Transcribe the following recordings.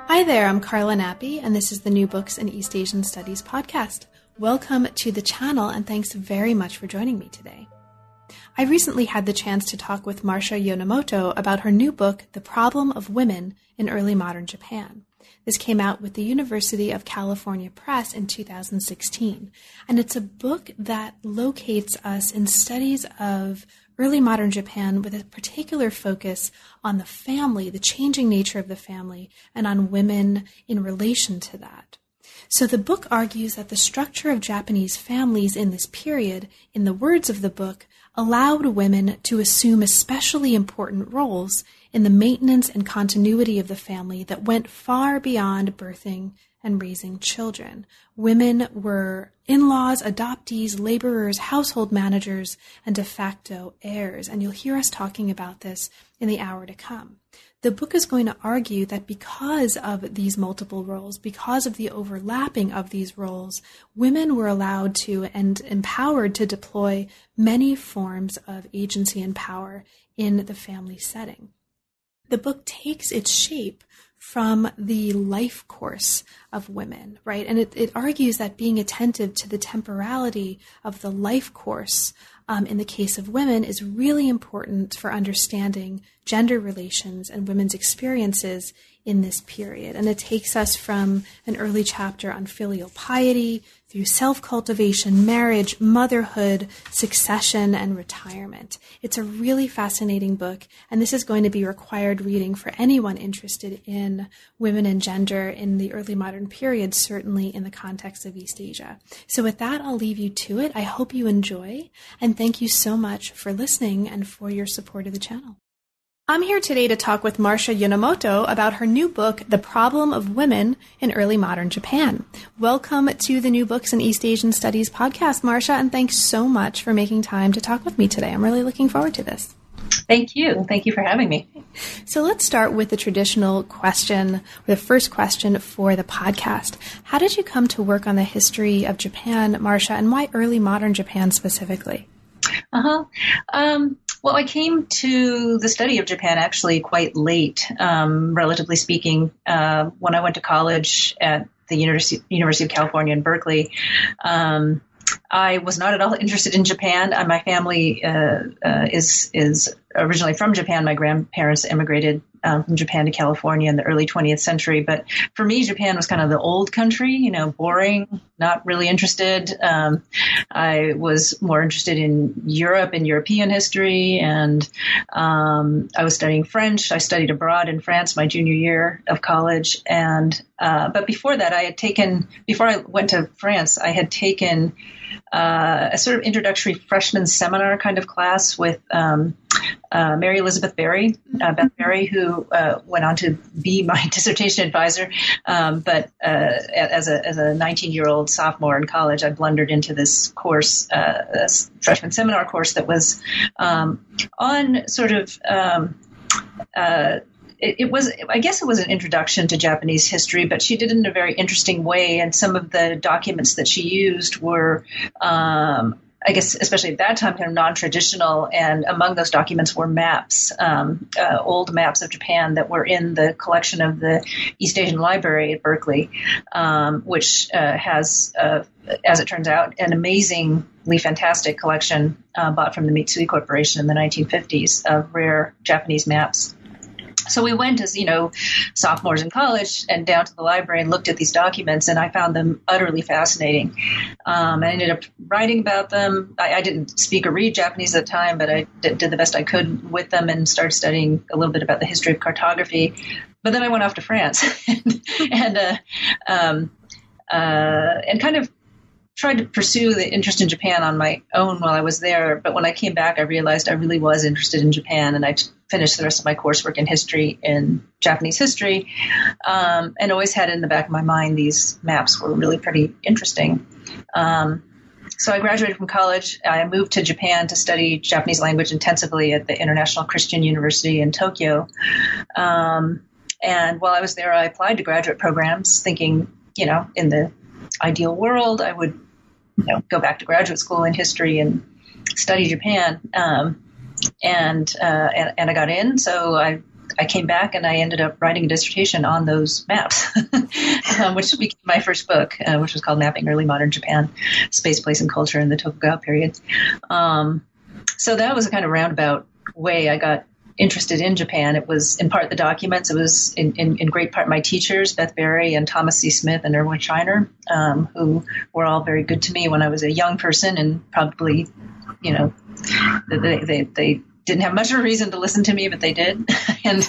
Hi there, I'm Carla Nappi, and this is the New Books in East Asian Studies podcast. Welcome to the channel, and thanks very much for joining me today. I recently had the chance to talk with Marsha Yonemoto about her new book, The Problem of Women in Early Modern Japan. This came out with the University of California Press in 2016, and it's a book that locates us in studies of early modern Japan with a particular focus on the family, the changing nature of the family, and on women in relation to that. So the book argues that the structure of Japanese families in this period, in the words of the book, allowed women to assume especially important roles in the maintenance and continuity of the family that went far beyond birthing and raising children. Women were in-laws, adoptees, laborers, household managers, and de facto heirs. And you'll hear us talking about this in the hour to come. The book is going to argue that because of these multiple roles, because of the overlapping of these roles, women were allowed to and empowered to deploy many forms of agency and power in the family setting. The book takes its shape from the life course of women, right? And it argues that being attentive to the temporality of the life course in the case of women is really important for understanding gender relations and women's experiences in this period. And it takes us from an early chapter on filial piety through self-cultivation, marriage, motherhood, succession, and retirement. It's a really fascinating book, and this is going to be required reading for anyone interested in women and gender in the early modern period, certainly in the context of East Asia. So with that, I'll leave you to it. I hope you enjoy, and thank you so much for listening and for your support of the channel. I'm here today to talk with Marsha Yonemoto about her new book, The Problem of Women in Early Modern Japan. Welcome to the New Books in East Asian Studies podcast, Marsha, and thanks so much for making time to talk with me today. I'm really looking forward to this. Thank you. Thank you for having me. So let's start with the traditional question, or the first question for the podcast. How did you come to work on the history of Japan, Marsha, and why early modern Japan specifically? Well, I came to the study of Japan actually quite late, relatively speaking. When I went to college at the University of California in Berkeley, I was not at all interested in Japan. My family is originally from Japan. My grandparents immigrated from Japan to California in the early 20th century. But for me, Japan was kind of the old country, boring, not really interested. I was more interested in Europe and European history. And I was studying French. I studied abroad in France my junior year of college. And but before that, before I went to France, I had taken a sort of introductory freshman seminar kind of class with Mary Elizabeth Berry, Beth Berry, who went on to be my dissertation advisor. But as a 19-year-old sophomore in college, I blundered into this course, this freshman seminar course that was on sort of it was an introduction to Japanese history, but she did it in a very interesting way. And some of the documents that she used were, I guess, especially at that time, kind of non-traditional. And among those documents were maps, old maps of Japan that were in the collection of the East Asian Library at Berkeley, which has, as it turns out, an amazingly fantastic collection bought from the Mitsui Corporation in the 1950s of rare Japanese maps. So we went as, sophomores in college and down to the library and looked at these documents, and I found them utterly fascinating. I ended up writing about them. I didn't speak or read Japanese at the time, but I did the best I could with them and started studying a little bit about the history of cartography. But then I went off to France and kind of tried to pursue the interest in Japan on my own while I was there. But when I came back, I realized I really was interested in Japan, and I finished the rest of my coursework in history in Japanese history, and always had in the back of my mind these maps were really pretty interesting. So I graduated from college. I moved to Japan to study Japanese language intensively at the International Christian University in Tokyo. And while I was there, I applied to graduate programs thinking, in the ideal world, I would go back to graduate school in history and study Japan. I got in. So I came back and I ended up writing a dissertation on those maps, which became my first book, which was called Mapping Early Modern Japan, Space, Place, and Culture in the Tokugawa Period. So that was a kind of roundabout way I got interested in Japan. It was in part the documents. It was in great part my teachers, Beth Berry and Thomas C. Smith and Erwin Scheiner, who were all very good to me when I was a young person, and probably, they didn't have much of a reason to listen to me, but they did. And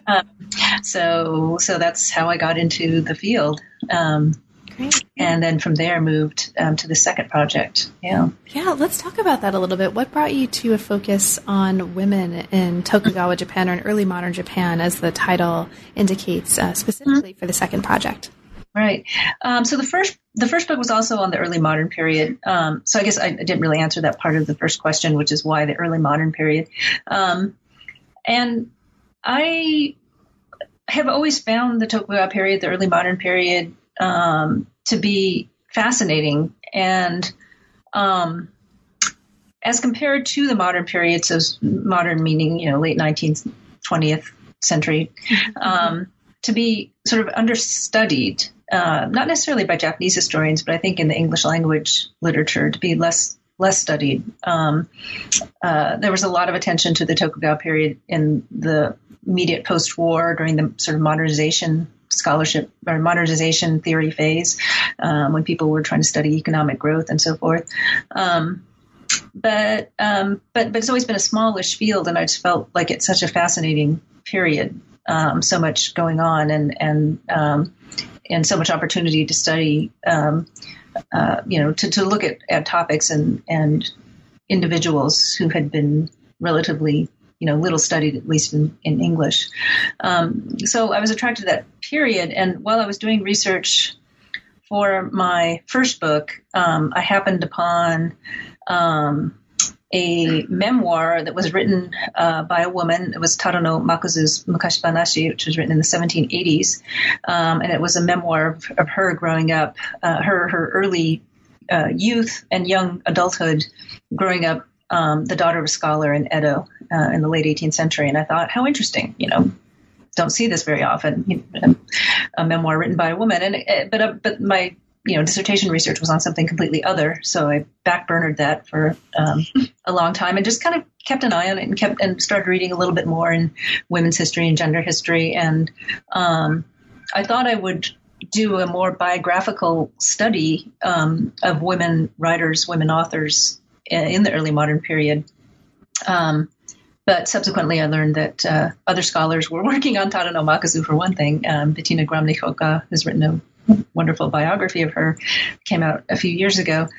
so that's how I got into the field. Great. And then from there moved to the second project. Yeah, let's talk about that a little bit. What brought you to a focus on women in Tokugawa Japan, or in early modern Japan, as the title indicates, specifically for the second project? Right. So the first book was also on the early modern period. So I guess I didn't really answer that part of the first question, which is why the early modern period. And I have always found the Tokugawa period, the early modern period, to be fascinating. And as compared to the modern period, so modern meaning, late 19th, 20th century, to be sort of understudied, not necessarily by Japanese historians, but I think in the English language literature, to be less studied. There was a lot of attention to the Tokugawa period in the immediate post-war, during the sort of modernization scholarship or modernization theory phase, when people were trying to study economic growth and so forth. But it's always been a smallish field, and I just felt like it's such a fascinating period. So much going on, and so much opportunity to study, to look at topics and individuals who had been relatively, little studied, at least in English. So I was attracted to that period. And while I was doing research for my first book, I happened upon a memoir that was written by a woman. It was Tadano Makuzu's Mukashi Banashi, which was written in the 1780s. And it was a memoir of her growing up, her early youth and young adulthood, growing up the daughter of a scholar in Edo in the late 18th century. And I thought, how interesting, don't see this very often, a memoir written by a woman. But my dissertation research was on something completely other. So I backburnered that for a long time and just kind of kept an eye on it and started reading a little bit more in women's history and gender history. And I thought I would do a more biographical study of women writers, women authors in the early modern period. But subsequently, I learned that other scholars were working on Tadano Makuzu for one thing. Bettina Gramlich-Hoka has written a wonderful biography of her, came out a few years ago.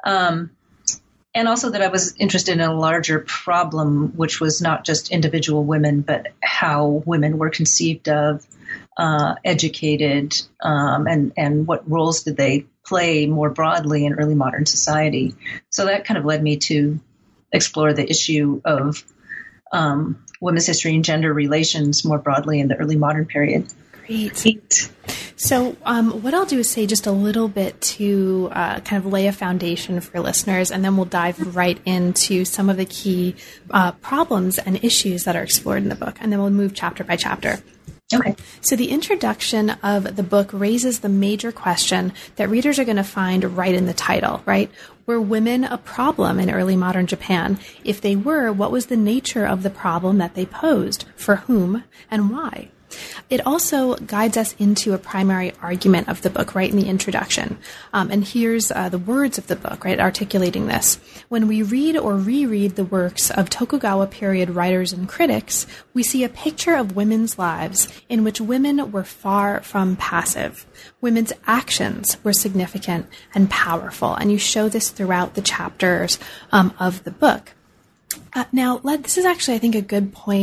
And also that I was interested in a larger problem, which was not just individual women, but how women were conceived of, educated, and what roles did they play more broadly in early modern society. So that kind of led me to explore the issue of women's history and gender relations more broadly in the early modern period. Great. So what I'll do is say just a little bit to kind of lay a foundation for listeners, and then we'll dive right into some of the key problems and issues that are explored in the book, and then we'll move chapter by chapter. Okay. So the introduction of the book raises the major question that readers are going to find right in the title, right? Were women a problem in early modern Japan? If they were, what was the nature of the problem that they posed? For whom and why? It also guides us into a primary argument of the book right in the introduction. And here's the words of the book, right, articulating this. When we read or reread the works of Tokugawa period writers and critics, we see a picture of women's lives in which women were far from passive. Women's actions were significant and powerful. And you show this throughout the chapters of the book. Now, this is actually, I think, a good point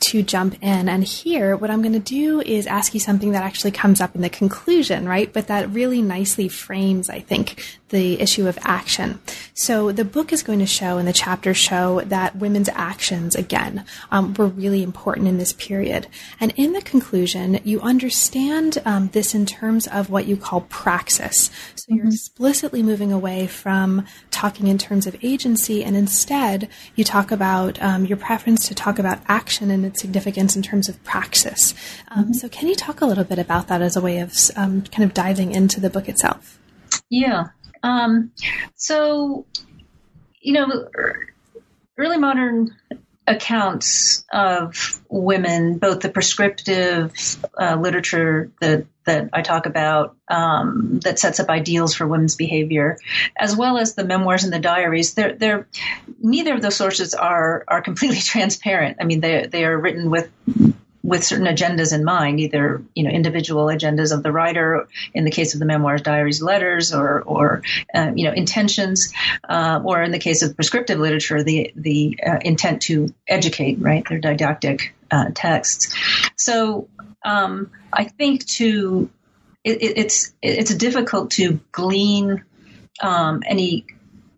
to jump in. And here, what I'm going to do is ask you something that actually comes up in the conclusion, right? But that really nicely frames, I think, the issue of action. So the book is going to show, and the chapters show, that women's actions, again, were really important in this period. And in the conclusion, you understand this in terms of what you call praxis. So you're explicitly moving away from talking in terms of agency, and instead you talk about your preference to talk about action and its significance in terms of praxis. So can you talk a little bit about that as a way of kind of diving into the book itself? Yeah. So, early modern accounts of women, both the prescriptive literature that I talk about, that sets up ideals for women's behavior, as well as the memoirs and the diaries, they're neither of those sources are completely transparent. I mean, they are written with certain agendas in mind, either, individual agendas of the writer, in the case of the memoirs, diaries, letters, or intentions, or in the case of prescriptive literature, the intent to educate, right? They're didactic texts. So I think it's difficult to glean any.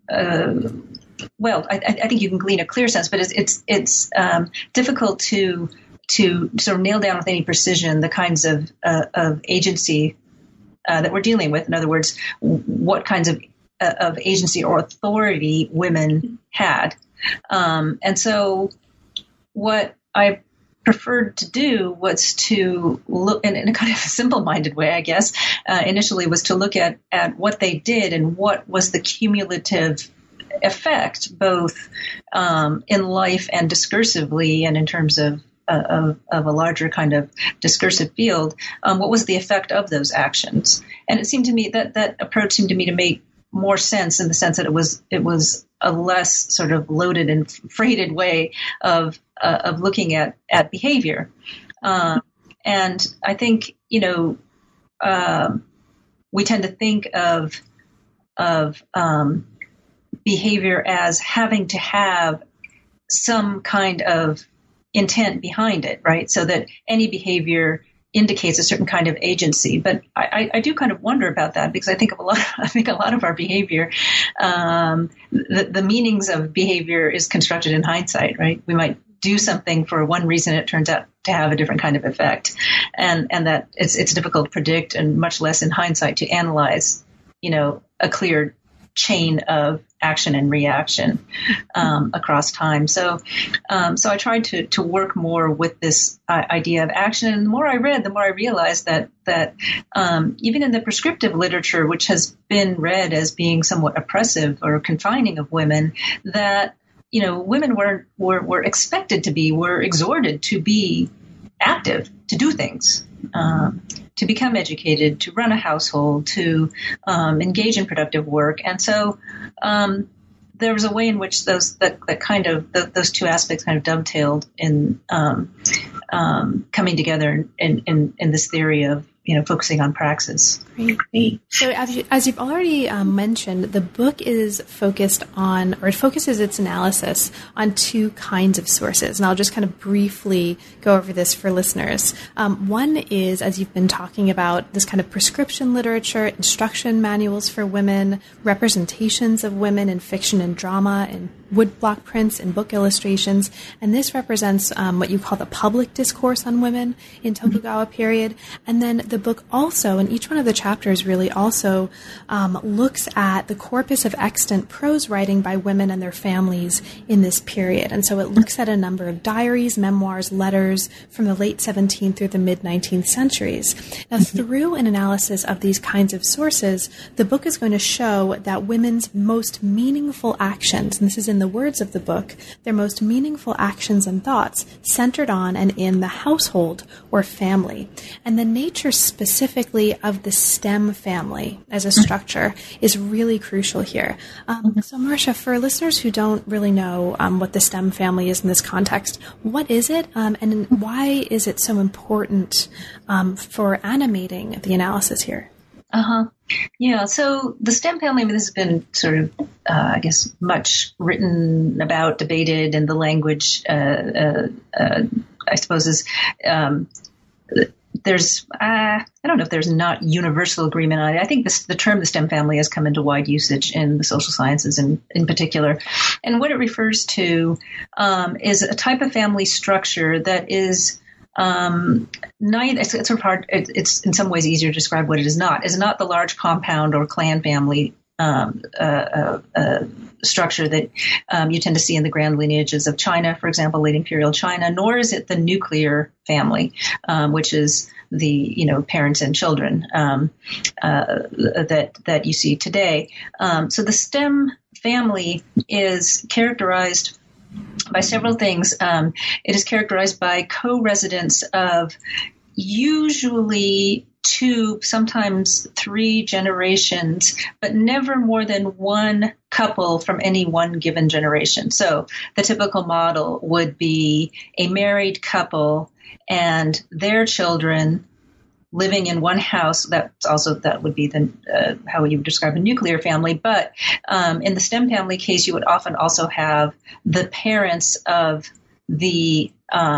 I think you can glean a clear sense, but it's difficult to sort of nail down with any precision the kinds of agency that we're dealing with. In other words, what kinds of agency or authority women had. And so what I preferred to do was to look in a kind of a simple-minded way, I guess, initially was to look at what they did and what was the cumulative effect, both in life and discursively, and in terms of a larger kind of discursive field, what was the effect of those actions? And it seemed to me that approach seemed to me to make more sense, in the sense that it was a less sort of loaded and freighted way of looking at behavior. And I think, we tend to think of behavior as having to have some kind of intent behind it, right? So that any behavior indicates a certain kind of agency. But I do kind of wonder about that, because I think a lot of our behavior, the meanings of behavior is constructed in hindsight, right? We might do something for one reason, it turns out to have a different kind of effect, and that it's difficult to predict, and much less in hindsight to analyze, a clear chain of action and reaction across time. So I tried to work more with this idea of action. And the more I read, the more I realized that even in the prescriptive literature, which has been read as being somewhat oppressive or confining of women, that women were expected to be, were exhorted to be active, to do things. To become educated, to run a household, to engage in productive work. And so there was a way in which those two aspects kind of dovetailed in coming together in this theory of focusing on praxis. Great. So as you've already mentioned, the book is focused on, or it focuses its analysis on two kinds of sources. And I'll just kind of briefly go over this for listeners. One is, as you've been talking about, this kind of prescription literature, instruction manuals for women, representations of women in fiction and drama, and woodblock prints and book illustrations. And this represents what you call the public discourse on women in Tokugawa period. And then the book also, in each one of the chapters really also looks at the corpus of extant prose writing by women and their families in this period. And so it looks at a number of diaries, memoirs, letters from the late 17th through the mid-19th centuries. Now, through an analysis of these kinds of sources, the book is going to show that women's most meaningful actions, and this is in the words of the book, their most meaningful actions and thoughts centered on and in the household or family. And the nature specifically of the STEM family as a structure is really crucial here. So Marcia, for listeners who don't really know what the STEM family is in this context, what is it and why is it so important for animating the analysis here? Yeah, so the STEM family, this has been sort of, I guess, much written about, debated, and the language I suppose, is there's I don't know if there's not universal agreement on it. I think the term the STEM family has come into wide usage in the social sciences in particular. And what it refers to is a type of family structure that is it's sort of hard. It's in some ways easier to describe what it is not. It's not the large compound or clan family structure that you tend to see in the grand lineages of China, for example, late imperial China, nor is it the nuclear family, which is the parents and children that you see today. So the STEM family is characterized by several things. It is characterized by co-residence of usually 2, sometimes 3 generations, but never more than one couple from any one given generation. So the typical model would be a married couple and their children living in one house. That would be how you would describe a nuclear family. But in the STEM family case, you would often also have the parents of the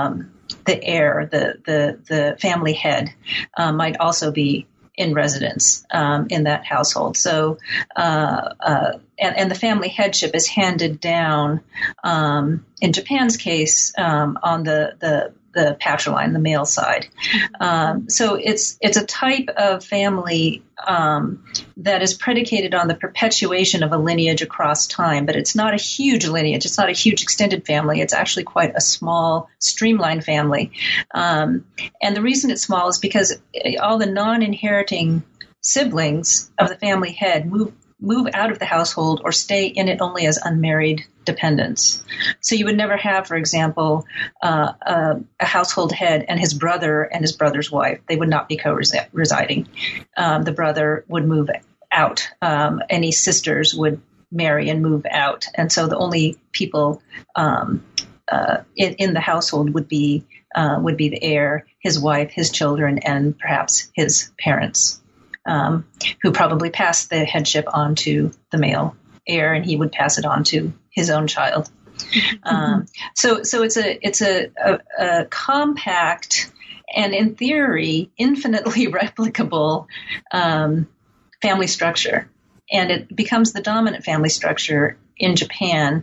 heir, the family head, might also be in residence in that household. So, and the family headship is handed down in Japan's case on the patriline, the male side. So it's a type of family that is predicated on the perpetuation of a lineage across time, but it's not a huge lineage. It's not a huge extended family. It's actually quite a small, streamlined family. And the reason it's small is because all the non-inheriting siblings of the family head move out of the household or stay in it only as unmarried dependents. So you would never have, for example, a household head and his brother and his brother's wife. They would not be co-residing. The brother would move out. Any sisters would marry and move out. And so the only people in the household would be the heir, his wife, his children, and perhaps his parents. Who probably passed the headship on to the male heir, and he would pass it on to his own child. So it's a compact and, in theory, infinitely replicable family structure, and it becomes the dominant family structure in Japan.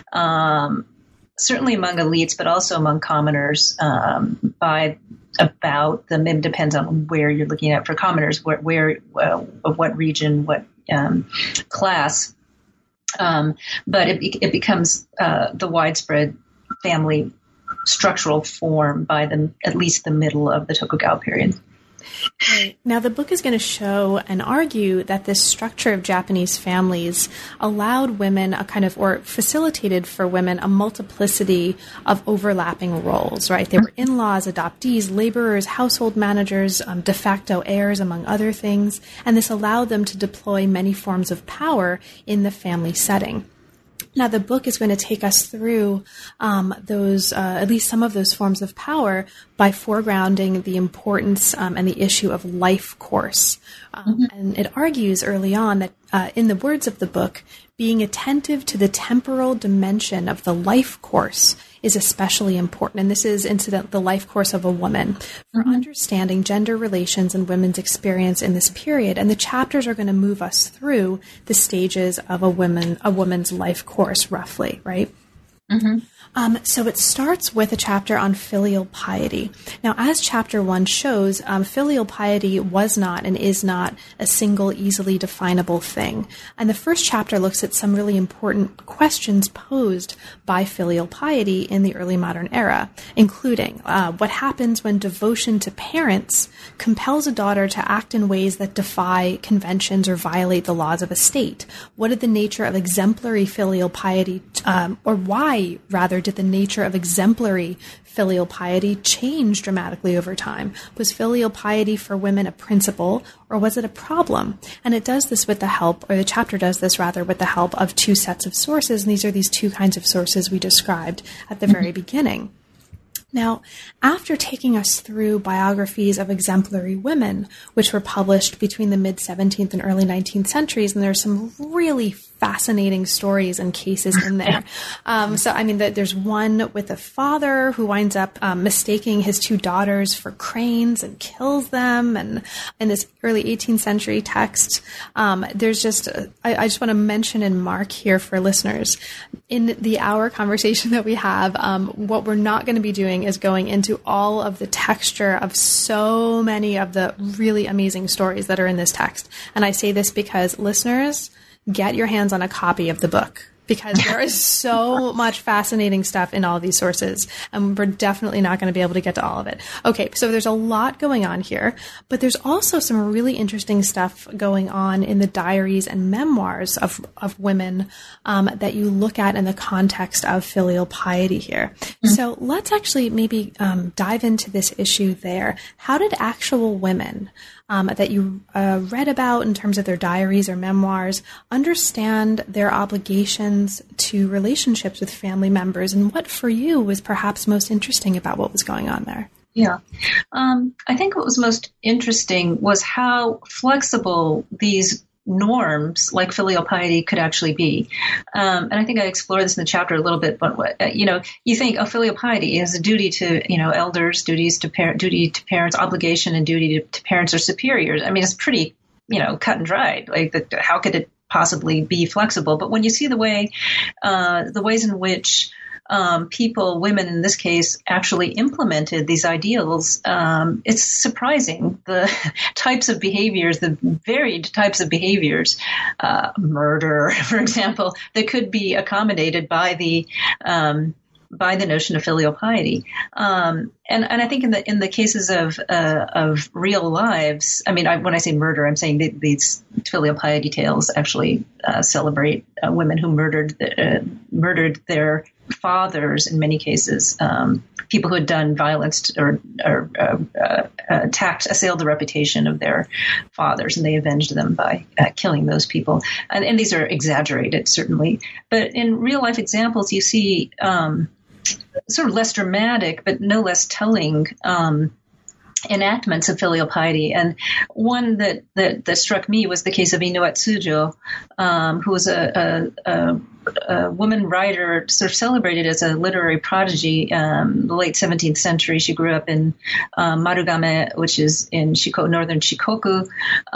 Certainly among elites, but also among commoners by about it depends on where you're looking at. For commoners, what region, what class, but it becomes the widespread family structural form by at least the middle of the Tokugawa period. Right. Now, the book is going to show and argue that this structure of Japanese families allowed women or facilitated for women a multiplicity of overlapping roles, right? They were in-laws, adoptees, laborers, household managers, de facto heirs, among other things, and this allowed them to deploy many forms of power in the family setting. Now, the book is going to take us through those, at least some of those forms of power, by foregrounding the importance and the issue of life course. And it argues early on that, in the words of the book, being attentive to the temporal dimension of the life course is especially important. And this is the life course of a woman for understanding gender relations and women's experience in this period. And the chapters are going to move us through the stages of a woman's life course, roughly, right? So it starts with a chapter on filial piety. Now, as chapter 1 shows, filial piety was not and is not a single, easily definable thing. And the first chapter looks at some really important questions posed by filial piety in the early modern era, including what happens when devotion to parents compels a daughter to act in ways that defy conventions or violate the laws of a state. What is the nature of exemplary filial piety, or why, rather, did the nature of exemplary filial piety change dramatically over time? Was filial piety for women a principle, or was it a problem? And it does this with the help, or the chapter does this rather, with the help of 2 sets of sources, and these are these 2 kinds of sources we described at the very beginning. Now, after taking us through biographies of exemplary women, which were published between the mid-17th and early 19th centuries, and there's some really fascinating stories and cases in there. So, I mean, there's one with a father who winds up mistaking his two daughters for cranes and kills them. And in this early 18th century text, there's just, I just want to mention and mark here for listeners, in the hour conversation that we have, what we're not going to be doing is going into all of the texture of so many of the really amazing stories that are in this text. And I say this because listeners, get your hands on a copy of the book, because there is so much fascinating stuff in all these sources, and we're definitely not going to be able to get to all of it. Okay, so there's a lot going on here, but there's also some really interesting stuff going on in the diaries and memoirs of women that you look at in the context of filial piety here. Mm-hmm. So let's actually maybe dive into this issue there. How did actual women that you read about in terms of their diaries or memoirs understand their obligations to relationships with family members, and what for you was perhaps most interesting about what was going on there? Yeah. I think what was most interesting was how flexible these norms like filial piety could actually be. And I think I explore this in the chapter a little bit, but, you think, filial piety is a duty to, elders, duty to parents, obligation and duty to parents or superiors. I mean, it's pretty, cut and dried. Like, how could it possibly be flexible? But when you see the ways in which people, women in this case, actually implemented these ideals, it's surprising the types of behaviors, the varied types of behaviors, murder, for example, that could be accommodated by the notion of filial piety. And I think in the cases of real lives, I mean, when I say murder, I'm saying these filial piety tales actually celebrate women who murdered their fathers in many cases, people who had done violence or assailed the reputation of their fathers, and they avenged them by killing those people. And these are exaggerated, certainly. But in real life examples, you see sort of less dramatic, but no less telling enactments of filial piety. And one that struck me was the case of Inu Atsujo, who was a woman writer, sort of celebrated as a literary prodigy in the late 17th century. She grew up in Marugame, which is in northern Shikoku,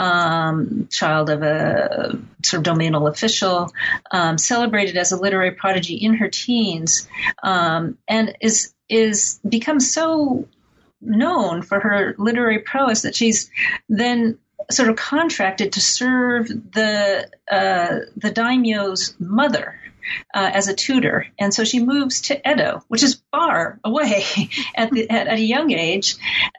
child of a sort of domainal official, celebrated as a literary prodigy in her teens, and is become so known for her literary prowess that she's then sort of contracted to serve the daimyo's mother as a tutor, and so she moves to Edo, which is far away at a young age,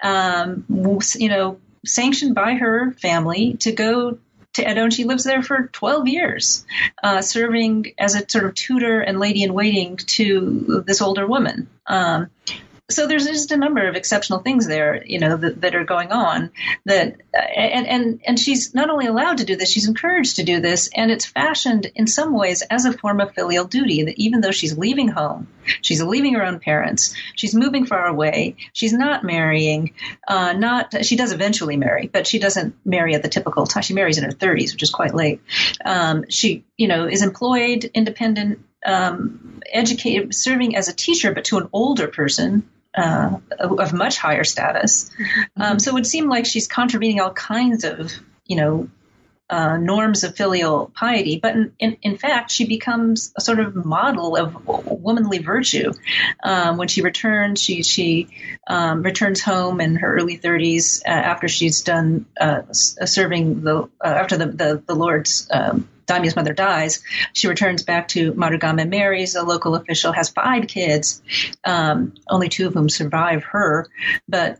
sanctioned by her family to go to Edo, and she lives there for 12 years, serving as a sort of tutor and lady in waiting to this older woman. So there's just a number of exceptional things there, that are going on. And she's not only allowed to do this, she's encouraged to do this, and it's fashioned in some ways as a form of filial duty. That even though she's leaving home, she's leaving her own parents, she's moving far away, she's not marrying. She does eventually marry, but she doesn't marry at the typical time. She marries in her 30s, which is quite late. She, is employed, independent, educated, serving as a teacher, but to an older person. Of much higher status. So it would seem like she's contravening all kinds of, norms of filial piety. But in fact, she becomes a sort of model of womanly virtue. When she returns, she returns home in her early 30s after she's done serving after the Lord's daimyo's mother dies. She returns back to Marugame, marries a local official, has 5 kids, only 2 of whom survive her, but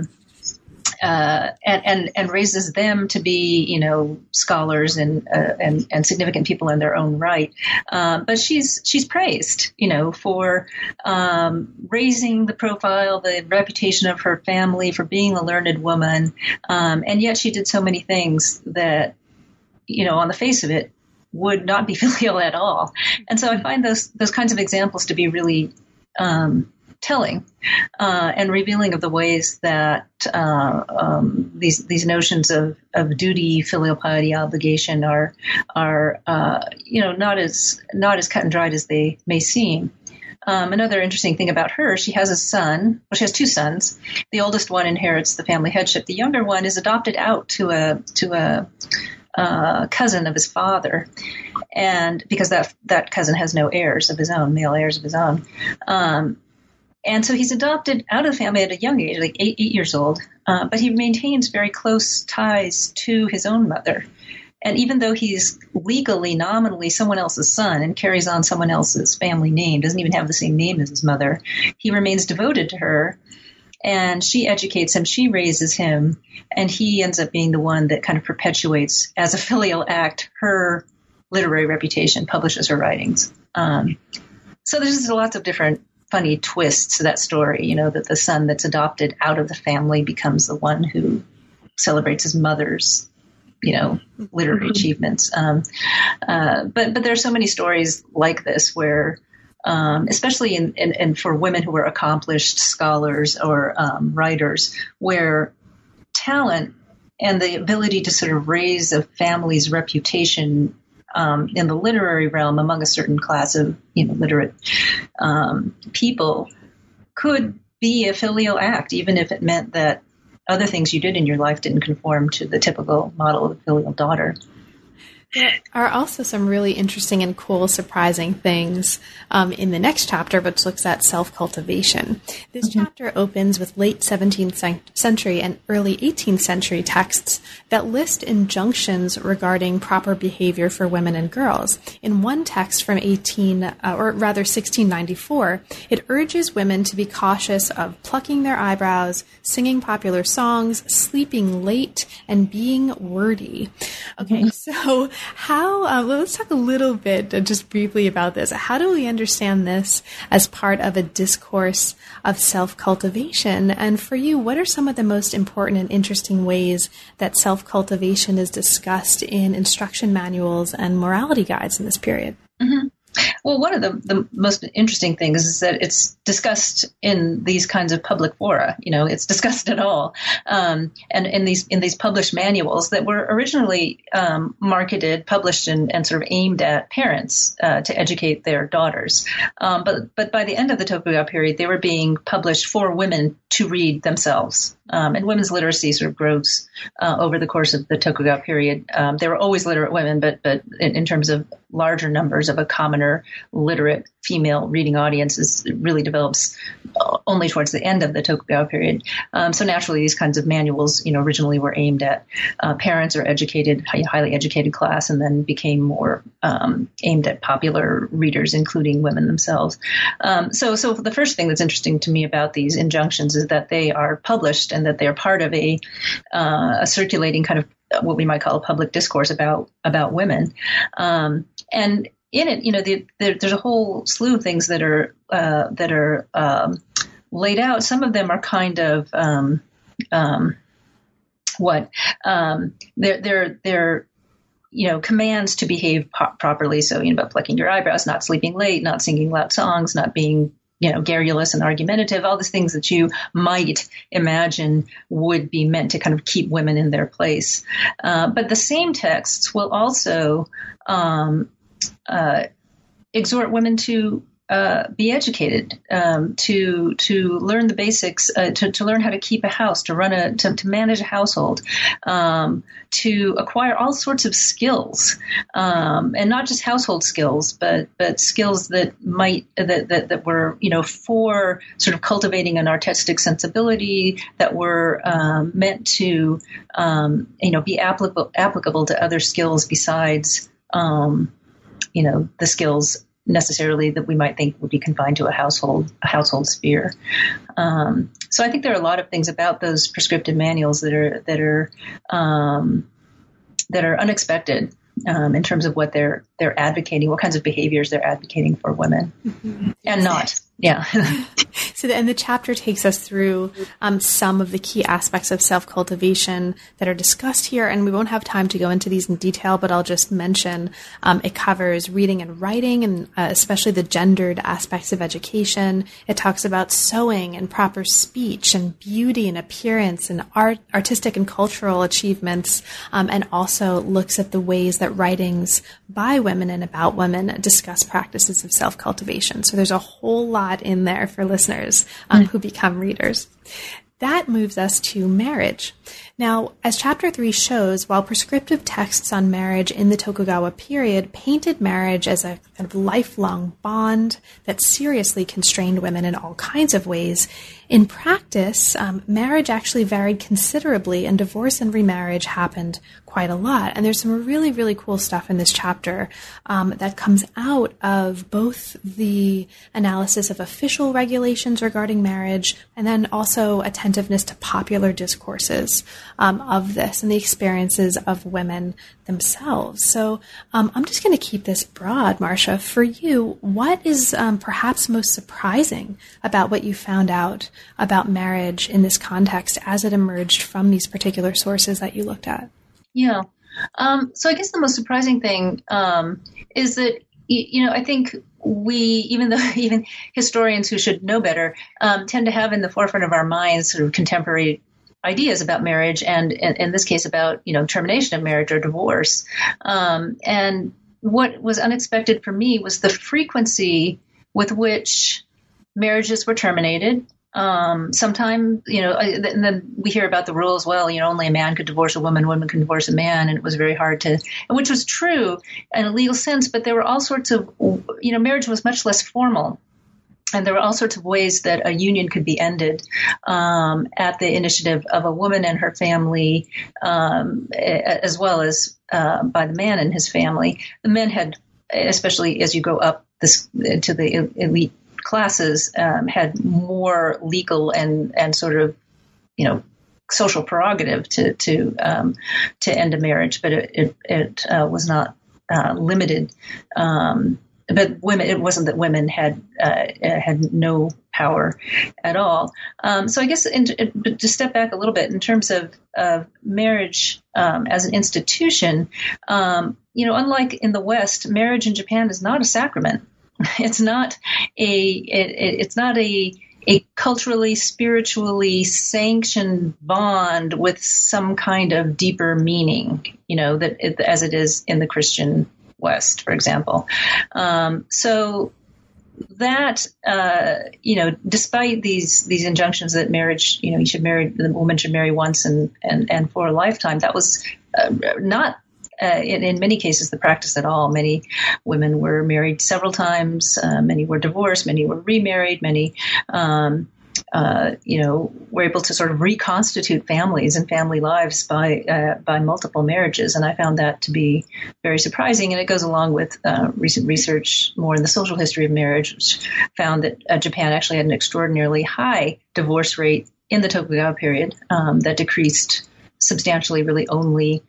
and raises them to be, scholars and significant people in their own right. But she's praised, for raising the profile, the reputation of her family, for being a learned woman, and yet she did so many things that, on the face of it, would not be filial at all. And so I find those kinds of examples to be really telling and revealing of the ways that these notions of duty, filial piety, obligation are not as cut and dried as they may seem. Another interesting thing about her, she has a son. Well, she has two sons. The oldest one inherits the family headship. The younger one is adopted out to a cousin of his father, and because that cousin has no heirs of his own, male heirs of his own. And so he's adopted out of the family at a young age, like 8 years old, but he maintains very close ties to his own mother. And even though he's legally, nominally someone else's son and carries on someone else's family name, doesn't even have the same name as his mother, he remains devoted to her. And she educates him, she raises him, and he ends up being the one that kind of perpetuates, as a filial act, her literary reputation, publishes her writings. So there's just lots of different funny twists to that story, that the son that's adopted out of the family becomes the one who celebrates his mother's literary achievements. But there are so many stories like this where, especially in for women who are accomplished scholars or writers, where talent and the ability to sort of raise a family's reputation in the literary realm among a certain class of literate people could be a filial act, even if it meant that other things you did in your life didn't conform to the typical model of a filial daughter. There are also some really interesting and cool, surprising things in the next chapter, which looks at self-cultivation. This chapter opens with late 17th century and early 18th century texts that list injunctions regarding proper behavior for women and girls. In one text from 1694, it urges women to be cautious of plucking their eyebrows, singing popular songs, sleeping late, and being wordy. Okay, so let's talk a little bit just briefly about this. How do we understand this as part of a discourse of self-cultivation? And for you, what are some of the most important and interesting ways that self-cultivation is discussed in instruction manuals and morality guides in this period? Mm-hmm. Well, one of the most interesting things is that it's discussed in these kinds of public fora. It's discussed at all, and in these published manuals that were originally marketed, published, and sort of aimed at parents to educate their daughters. But by the end of the Tokugawa period, they were being published for women to read themselves. And women's literacy sort of grows over the course of the Tokugawa period. There were always literate women, but in terms of larger numbers of a commoner literate female reading audience, it really develops only towards the end of the Tokugawa period. So naturally, these kinds of manuals, originally were aimed at parents or highly educated class, and then became more aimed at popular readers, including women themselves. So the first thing that's interesting to me about these injunctions is that they are published and that they are part of a circulating kind of what we might call a public discourse about women. And in it, there's a whole slew of things that are laid out. Some of them are kind of they're commands to behave properly. So about plucking your eyebrows, not sleeping late, not singing loud songs, not being garrulous and argumentative, all these things that you might imagine would be meant to kind of keep women in their place. But the same texts will also exhort women to be educated, to learn the basics, to learn how to keep a house, to manage a household, to acquire all sorts of skills, and not just household skills, but skills that were for sort of cultivating an artistic sensibility, that were meant to be applicable to other skills besides the skills necessarily that we might think would be confined to a household sphere. So I think there are a lot of things about those prescriptive manuals that are unexpected in terms of what they're advocating, what kinds of behaviors they're advocating for women, and not Yeah. And the chapter takes us through some of the key aspects of self-cultivation that are discussed here, and we won't have time to go into these in detail, but I'll just mention it covers reading and writing, and especially the gendered aspects of education. It talks about sewing and proper speech and beauty and appearance and artistic and cultural achievements, and also looks at the ways that writings by women and about women discuss practices of self-cultivation. So there's a whole lot in there for listeners who become readers. That moves us to marriage. Now, as Chapter 3 shows, while prescriptive texts on marriage in the Tokugawa period painted marriage as a kind of lifelong bond that seriously constrained women in all kinds of ways, in practice, marriage actually varied considerably, and divorce and remarriage happened quite a lot. And there's some really, really cool stuff in this chapter that comes out of both the analysis of official regulations regarding marriage and then also attentiveness to popular discourses of this and the experiences of women themselves. So I'm just going to keep this broad, Marcia. For you, what is perhaps most surprising about what you found out about marriage in this context as it emerged from these particular sources that you looked at? Yeah. So I guess the most surprising thing is that, I think even historians who should know better, tend to have in the forefront of our minds sort of contemporary ideas about marriage and in this case about, termination of marriage or divorce. And what was unexpected for me was the frequency with which marriages were terminated. Sometimes, and then we hear about the rule as well, only a man could divorce a woman could divorce a man, and it was very hard to, which was true in a legal sense, but there were all sorts of, marriage was much less formal. And there were all sorts of ways that a union could be ended at the initiative of a woman and her family, as well as by the man and his family. The men had, especially as you go up to the elite classes, had more legal and sort of, social prerogative to end a marriage, but it was not limited. But women, it wasn't that women had no power at all. So I guess to step back a little bit in terms of marriage as an institution, unlike in the West, marriage in Japan is not a sacrament. It's not a culturally, spiritually sanctioned bond with some kind of deeper meaning, as it is in the Christian West, for example. So that, despite these injunctions that marriage, the woman should marry once and for a lifetime, that was not in many cases the practice at all. Many women were married several times. Many were divorced. Many were remarried. Many, were able to sort of reconstitute families and family lives by multiple marriages. And I found that to be very surprising. And it goes along with recent research more in the social history of marriage, which found that Japan actually had an extraordinarily high divorce rate in the Tokugawa period that decreased substantially really only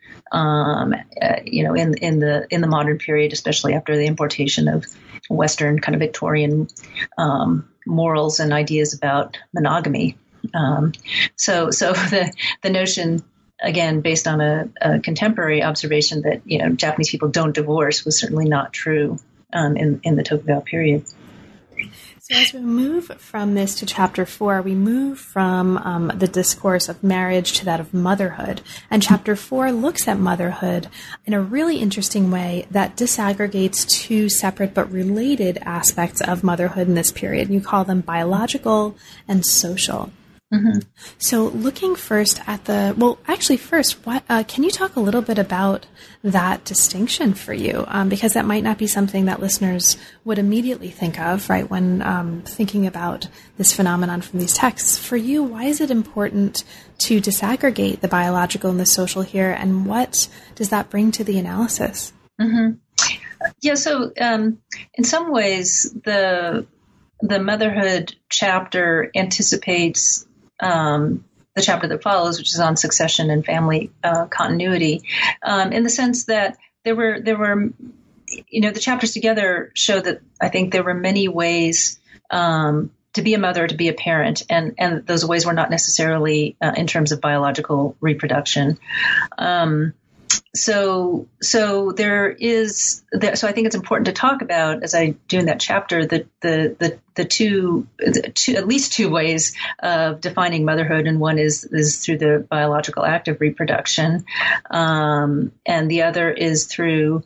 in the modern period, especially after the importation of Western kind of Victorian morals and ideas about monogamy. So the notion, again, based on a contemporary observation that Japanese people don't divorce was certainly not true in the Tokugawa period. So as we move from this to Chapter 4, we move from the discourse of marriage to that of motherhood. And Chapter 4 looks at motherhood in a really interesting way that disaggregates two separate but related aspects of motherhood in this period. You call them biological and social. Mm-hmm. So looking first at can you talk a little bit about that distinction for you? Because that might not be something that listeners would immediately think of, right, when thinking about this phenomenon from these texts. For you, why is it important to disaggregate the biological and the social here, and what does that bring to the analysis? Mm-hmm. Yeah, so in some ways, the motherhood chapter anticipates the chapter that follows, which is on succession and family continuity, in the sense that there were the chapters together show that I think there were many ways to be a mother, to be a parent, and those ways were not necessarily in terms of biological reproduction. So there is. So I think it's important to talk about, as I do in that chapter, the two at least two ways of defining motherhood, and one is through the biological act of reproduction, and the other is through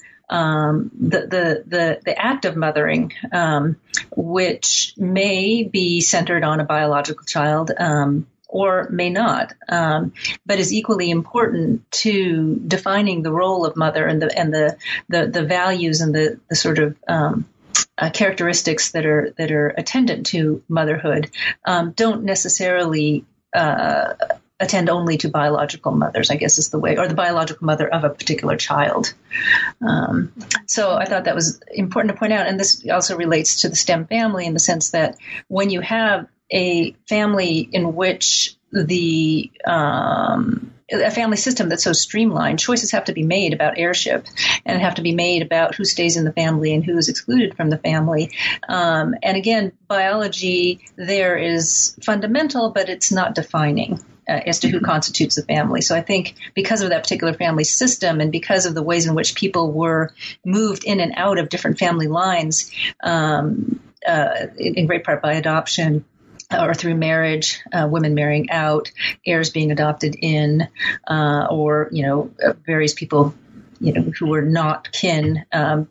the act of mothering, which may be centered on a biological child, or may not, but is equally important to defining the role of mother and the values and the sort of characteristics that are attendant to motherhood. Don't necessarily attend only to biological mothers, I guess is the way, or the biological mother of a particular child. So I thought that was important to point out. And this also relates to the STEM family in the sense that when you have a family in which a family system that's so streamlined, choices have to be made about heirship and have to be made about who stays in the family and who is excluded from the family. And again, biology there is fundamental, but it's not defining as to who constitutes a family. So I think because of that particular family system and because of the ways in which people were moved in and out of different family lines, in great part by adoption, or through marriage, women marrying out, heirs being adopted in, or, various people, who were not kin,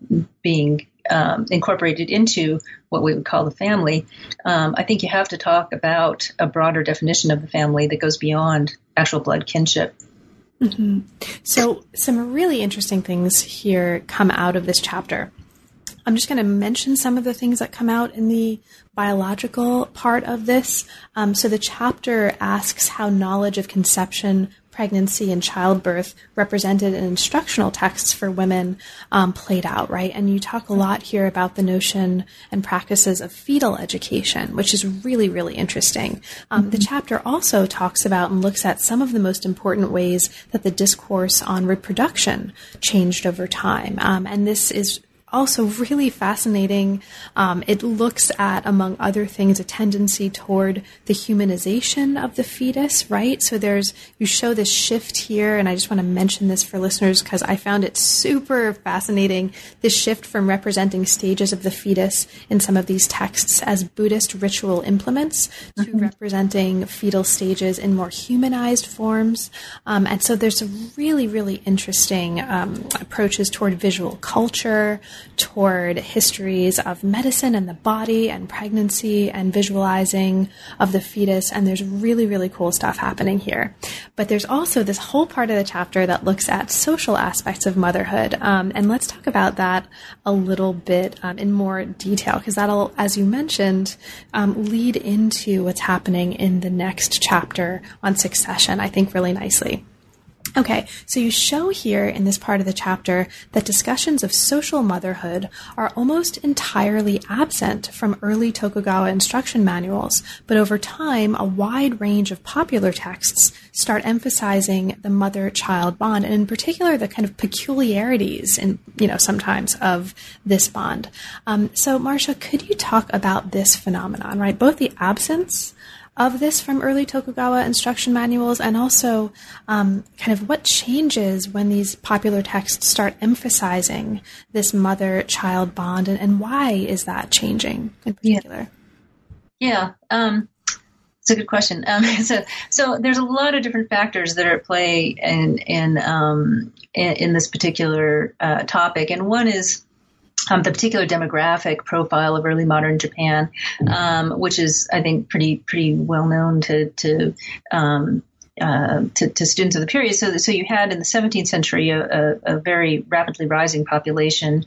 being incorporated into what we would call the family. I think you have to talk about a broader definition of the family that goes beyond actual blood kinship. Mm-hmm. So some really interesting things here come out of this chapter. I'm just going to mention some of the things that come out in the biological part of this. So the chapter asks how knowledge of conception, pregnancy, and childbirth represented in instructional texts for women played out, right? And you talk a lot here about the notion and practices of fetal education, which is really, really interesting. The chapter also talks about and looks at some of the most important ways that the discourse on reproduction changed over time. And this is also really fascinating. It looks at, among other things, a tendency toward the humanization of the fetus, right? So you show this shift here, and I just want to mention this for listeners because I found it super fascinating, this shift from representing stages of the fetus in some of these texts as Buddhist ritual implements to representing fetal stages in more humanized forms. And so there's some really, really interesting approaches toward visual culture, toward histories of medicine and the body and pregnancy and visualizing of the fetus. And there's really, really cool stuff happening here. But there's also this whole part of the chapter that looks at social aspects of motherhood. And let's talk about that a little bit in more detail, because that'll, as you mentioned, lead into what's happening in the next chapter on succession, I think, really nicely. Okay, so you show here in this part of the chapter that discussions of social motherhood are almost entirely absent from early Tokugawa instruction manuals, but over time, a wide range of popular texts start emphasizing the mother-child bond, and in particular, the kind of peculiarities and, sometimes of this bond. So, Marcia, could you talk about this phenomenon, right? Both the absence of this from early Tokugawa instruction manuals, and also kind of what changes when these popular texts start emphasizing this mother-child bond, and why is that changing in particular? Yeah. It's a good question. So there's a lot of different factors that are at play in this particular topic, and one is the particular demographic profile of early modern Japan, which is, I think, pretty well known to students of the period. So you had in the 17th century a very rapidly rising population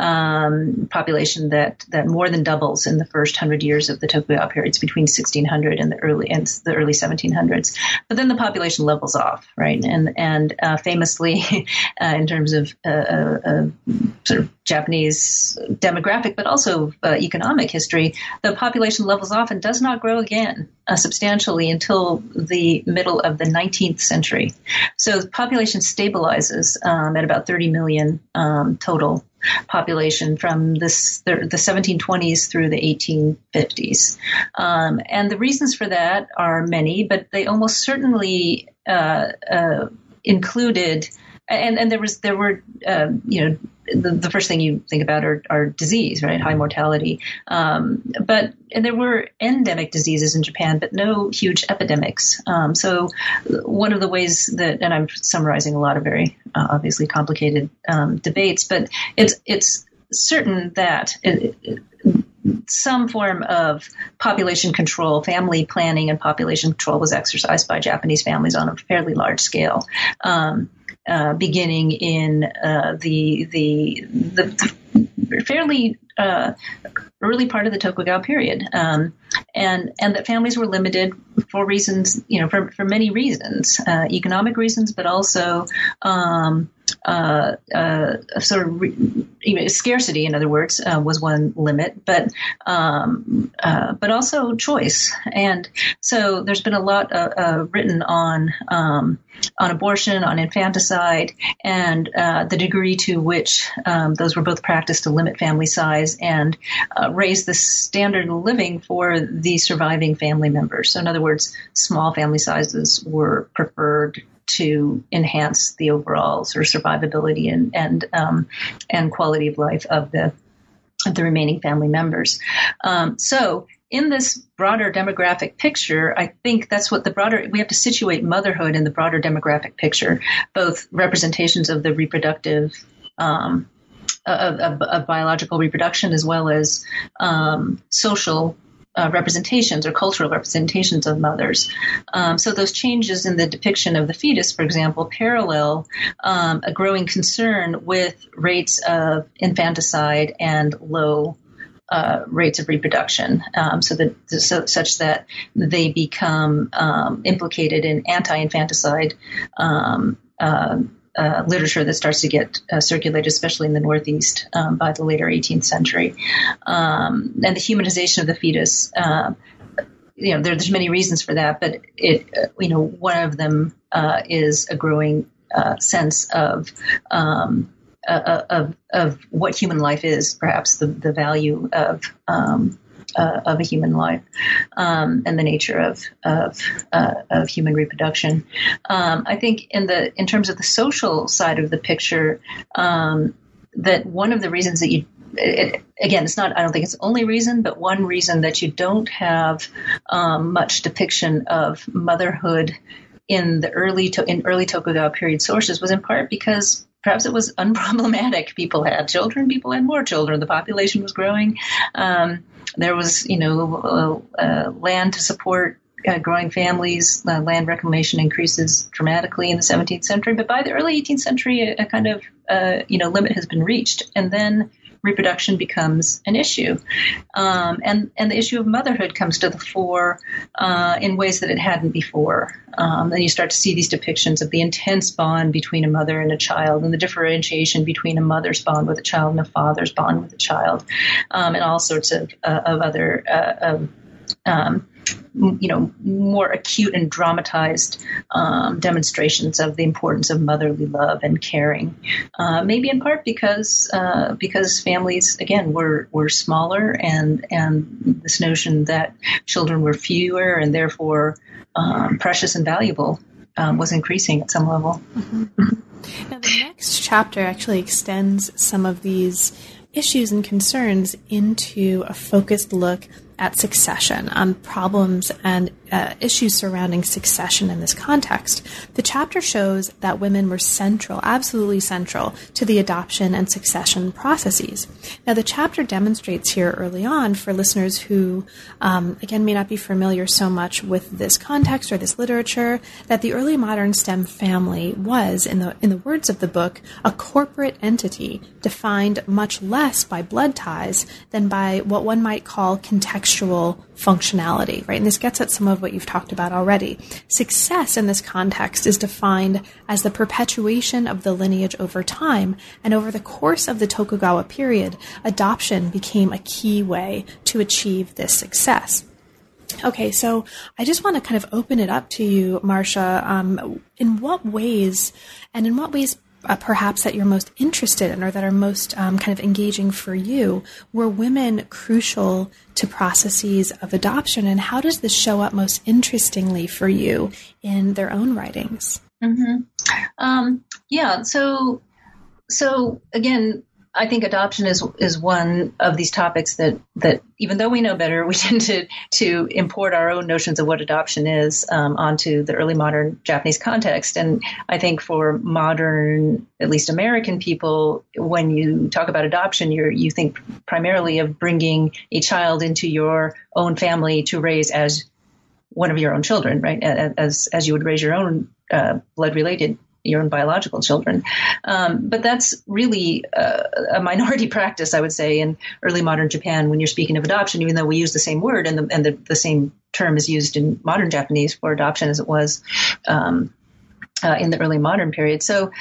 that more than doubles in the first 100 years of the Tokugawa periods between 1600 and the early 1700s. But then the population levels off, right? And famously, in terms of sort of Japanese demographic, but also economic history, the population levels off and does not grow again substantially until the middle of the 19th century. So the population stabilizes at about 30 million total population from the 1720s through the 1850s. And the reasons for that are many, but they almost certainly included, and there were the first thing you think about are disease, right? High mortality. But there were endemic diseases in Japan, but no huge epidemics. So one of the ways that, and I'm summarizing a lot of very obviously complicated debates, but it's certain that some form of population control, family planning and population control was exercised by Japanese families on a fairly large scale. Beginning in the fairly early part of the Tokugawa period, and that families were limited for reasons, for many reasons, economic reasons, but also scarcity. In other words, was one limit, but also choice. And so there's been a lot written on abortion, on infanticide, and the degree to which those were both practiced to limit family size and raise the standard of living for the surviving family members. So in other words, small family sizes were preferred to enhance the overall sort of survivability and quality of life of the remaining family members. So in this broader demographic picture, I think that's what we have to situate motherhood in the broader demographic picture, both representations of the reproductive, of biological reproduction, as well as social representations or cultural representations of mothers. So those changes in the depiction of the fetus, for example, parallel a growing concern with rates of infanticide and low rates of reproduction, such that they become implicated in anti-infanticide literature that starts to get circulated, especially in the Northeast, by the later 18th century. And the humanization of the fetus, there's many reasons for that, but one of them is a growing sense of what human life is, perhaps the value of a human life, and the nature of human reproduction. I think in terms of the social side of the picture, that one of the reasons that it's not, I don't think it's the only reason, but one reason that you don't have much depiction of motherhood in early Tokugawa period sources was in part because perhaps it was unproblematic. People had children, people had more children, the population was growing. There was, land to support growing families. Land reclamation increases dramatically in the 17th century, but by the early 18th century, a kind of, limit has been reached. And then reproduction becomes an issue. And the issue of motherhood comes to the fore in ways that it hadn't before. Then you start to see these depictions of the intense bond between a mother and a child, and the differentiation between a mother's bond with a child and a father's bond with a child, and all sorts of other more acute and dramatized demonstrations of the importance of motherly love and caring. Maybe in part because families again were smaller, and this notion that children were fewer and therefore precious and valuable was increasing at some level. Mm-hmm. Now, the next chapter actually extends some of these issues and concerns into a focused look at succession, on problems and issues surrounding succession in this context. The chapter shows that women were central, absolutely central, to the adoption and succession processes. Now, the chapter demonstrates here early on, for listeners who, again, may not be familiar so much with this context or this literature, that the early modern STEM family was, in the words of the book, a corporate entity defined much less by blood ties than by what one might call contextual functionality, right? And this gets at some of what you've talked about already. Success in this context is defined as the perpetuation of the lineage over time, and over the course of the Tokugawa period, adoption became a key way to achieve this success. Okay, so I just want to kind of open it up to you, Marcia. In what ways perhaps that you're most interested in or that are most kind of engaging for you? Were women crucial to processes of adoption, and how does this show up most interestingly for you in their own writings? Yeah. So again, I think adoption is one of these topics that even though we know better, we tend to import our own notions of what adoption is onto the early modern Japanese context. And I think for modern, at least American people, when you talk about adoption, you think primarily of bringing a child into your own family to raise as one of your own children, right? As you would raise your own blood-related, your own biological children. But that's really a minority practice, I would say, in early modern Japan when you're speaking of adoption, even though we use the same word and the same term is used in modern Japanese for adoption as it was in the early modern period. So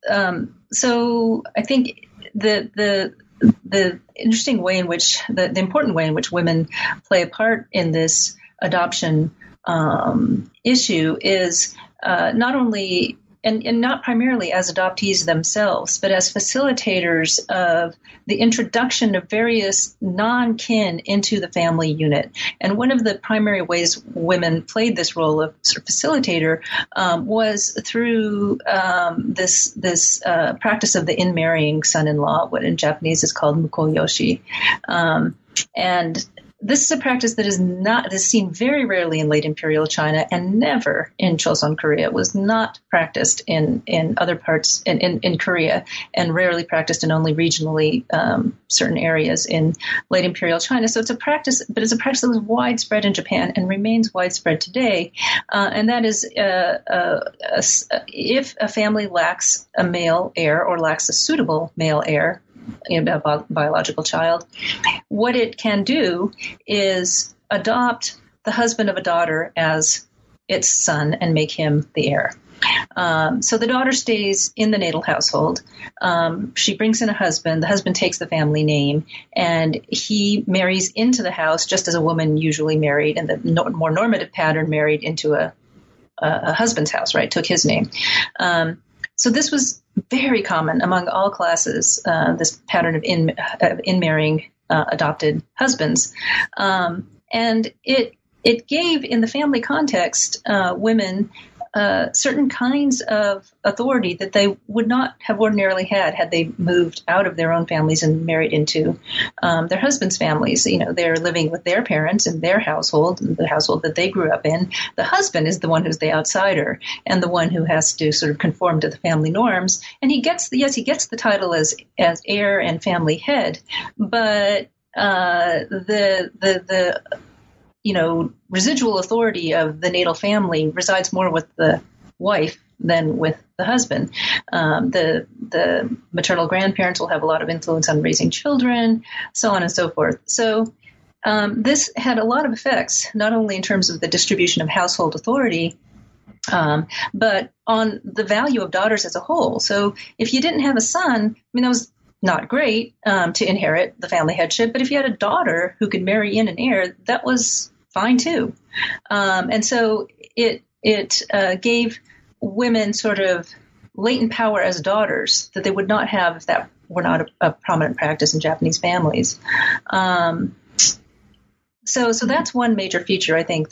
I think the interesting way in which, the important way in which women play a part in this adoption issue is not only and not primarily as adoptees themselves, but as facilitators of the introduction of various non-kin into the family unit. And one of the primary ways women played this role of sort of facilitator was through this practice of the in-marrying son-in-law, what in Japanese is called mukoyoshi. And this is a practice that is seen very rarely in late imperial China and never in Choson Korea. It was not practiced in other parts in Korea and rarely practiced in only regionally certain areas in late imperial China. So it's a practice, but it's a practice that was widespread in Japan and remains widespread today. And that is if a family lacks a male heir or lacks a suitable male heir, a biological child, what it can do is adopt the husband of a daughter as its son and make him the heir. So the daughter stays in the natal household. She brings in a husband. The husband takes the family name, and he marries into the house just as a woman usually married in the more normative pattern, married into a husband's house, right? Took his name. So this was very common among all classes, this pattern of in-marrying adopted husbands. And it gave, in the family context, women certain kinds of authority that they would not have ordinarily had they moved out of their own families and married into their husbands' families. They're living with their parents in their household, the household that they grew up in. The husband is the one who's the outsider and the one who has to sort of conform to the family norms. And he gets the title as heir and family head, but the residual authority of the natal family resides more with the wife than with the husband. The maternal grandparents will have a lot of influence on raising children, so on and so forth. So this had a lot of effects, not only in terms of the distribution of household authority, but on the value of daughters as a whole. So if you didn't have a son, that was not great to inherit the family headship, but if you had a daughter who could marry in an heir, that was fine too. And so it gave women sort of latent power as daughters that they would not have if that were not a prominent practice in Japanese families. So that's one major feature, I think,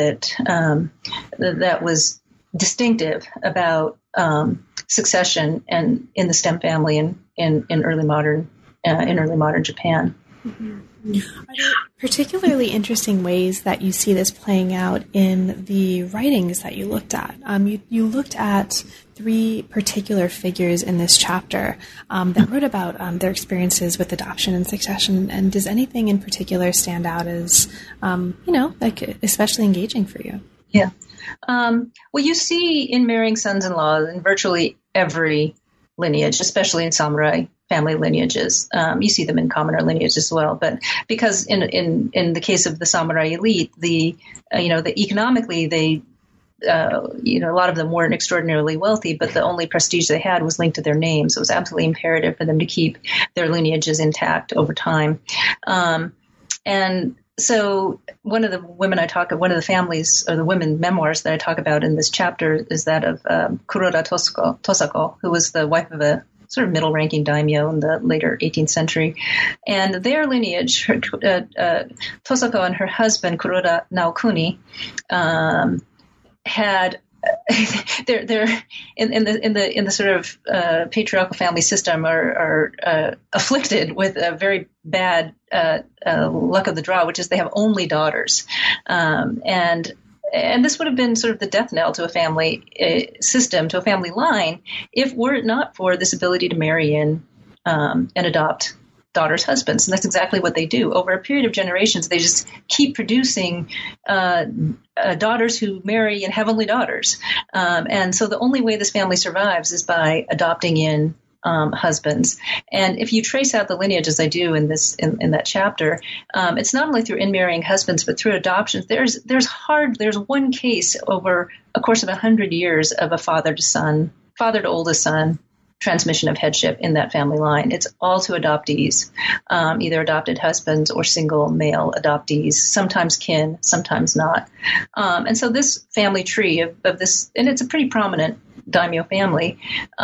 that was distinctive about succession and in the stem family in early modern Japan. Mm-hmm. Are there particularly interesting ways that you see this playing out in the writings that you looked at? You looked at three particular figures in this chapter that wrote about their experiences with adoption and succession. And does anything in particular stand out as, especially engaging for you? Yeah. Well, you see in marrying sons-in-law in virtually every lineage, especially in samurai family lineages. You see them in commoner lineage as well, but because in the case of the samurai elite, the economically they, a lot of them weren't extraordinarily wealthy, but the only prestige they had was linked to their names. So it was absolutely imperative for them to keep their lineages intact over time. And So one of the families or the women memoirs that I talk about in this chapter is that of Kuroda Tosako, who was the wife of a sort of middle-ranking daimyo in the later 18th century. And their lineage, Tosako and her husband, Kuroda Naokuni, had they're in the sort of patriarchal family system are afflicted with a very bad luck of the draw, which is they have only daughters, and this would have been sort of the death knell to a family system, to a family line, if were it not for this ability to marry in and adopt daughters' husbands. And that's exactly what they do. Over a period of generations, they just keep producing daughters who marry and have only daughters. And so the only way this family survives is by adopting in husbands. And if you trace out the lineage, as I do in that chapter, it's not only through in-marrying husbands, but through adoptions. There's one case over a course of 100 years of a father to oldest son, transmission of headship in that family line. It's all to adoptees, either adopted husbands or single male adoptees, sometimes kin, sometimes not. And so this family tree of this, and it's a pretty prominent daimyo family,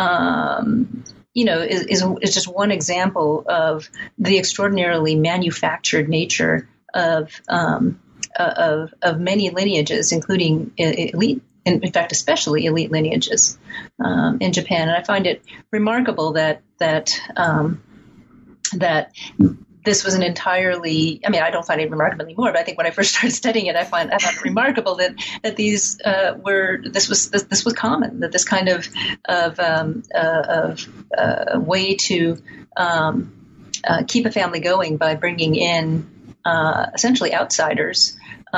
is just one example of the extraordinarily manufactured nature of many lineages, this elite. In fact, especially elite lineages in Japan, and I find it remarkable that this was an entirely. I mean, I don't find it remarkable anymore, but I think when I first started studying it, I found it remarkable that these this was common. That this kind of way to keep a family going by bringing in essentially outsiders.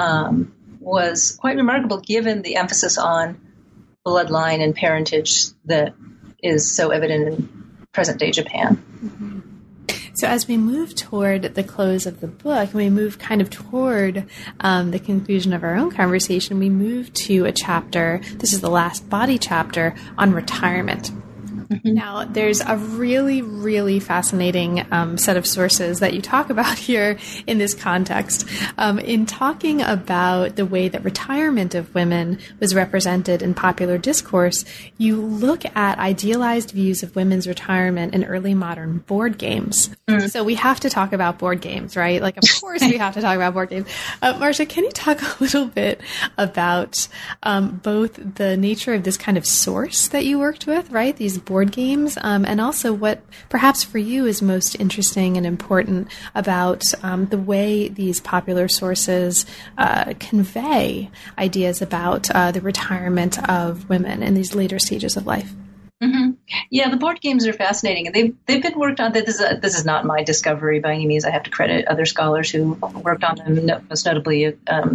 Was quite remarkable given the emphasis on bloodline and parentage that is so evident in present-day Japan. Mm-hmm. So as we move toward the close of the book, and we move kind of toward the conclusion of our own conversation, we move to a chapter, this is the last body chapter, on retirement. Mm-hmm. Now, there's a really, really fascinating set of sources that you talk about here in this context. In talking about the way that retirement of women was represented in popular discourse, you look at idealized views of women's retirement in early modern board games. Mm-hmm. So we have to talk about board games, right? Like, of course we have to talk about board games. Marcia, can you talk a little bit about both the nature of this kind of source that you worked with, right? These board games, and also what perhaps for you is most interesting and important about the way these popular sources convey ideas about the retirement of women in these later stages of life. Mm-hmm. Yeah, the board games are fascinating, and they've been worked on. This is not my discovery by any means. I have to credit other scholars who worked on them, most notably,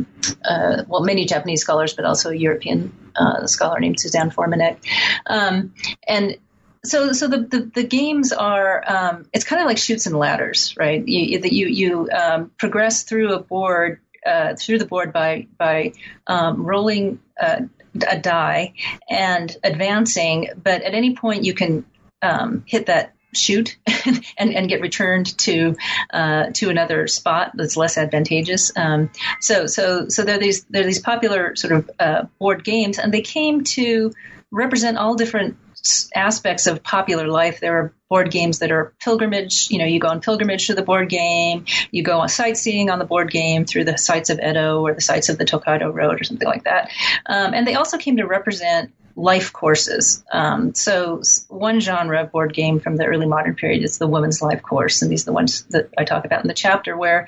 many Japanese scholars, but also a European scholar named Suzanne Formanek. And so the games are it's kind of like chutes and ladders, right? You progress through the board by rolling a die and advancing, but at any point you can hit that chute and get returned to another spot that's less advantageous. So there are these popular sort of board games, and they came to represent all different aspects of popular life. There are board games that are pilgrimage. You go on pilgrimage to the board game. You go on sightseeing on the board game through the sites of Edo or the sites of the Tokaido Road or something like that. And they also came to represent life courses. So one genre of board game from the early modern period is the women's life course. And these are the ones that I talk about in the chapter, where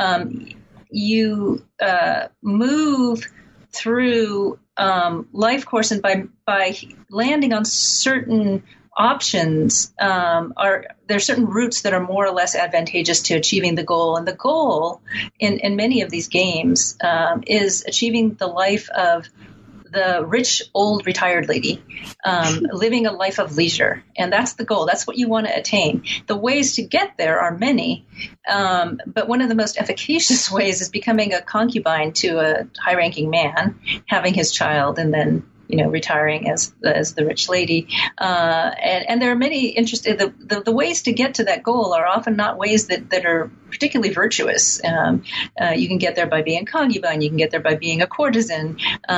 you move through life course, and by landing on certain options, there's certain routes that are more or less advantageous to achieving the goal. And the goal in many of these games is achieving the life of the rich old retired lady, living a life of leisure. And that's the goal. That's what you want to attain. The ways to get there are many, but one of the most efficacious ways is becoming a concubine to a high-ranking man, having his child, and then retiring as the rich lady. And there are many interesting, the ways to get to that goal are often not ways that are particularly virtuous. You can get there by being a concubine. You can get there by being a courtesan.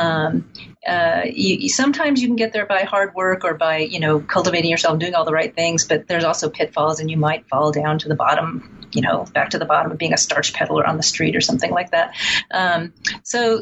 Sometimes you can get there by hard work or by, cultivating yourself and doing all the right things, but there's also pitfalls, and you might fall down to the bottom, back to the bottom of being a starch peddler on the street or something like that. So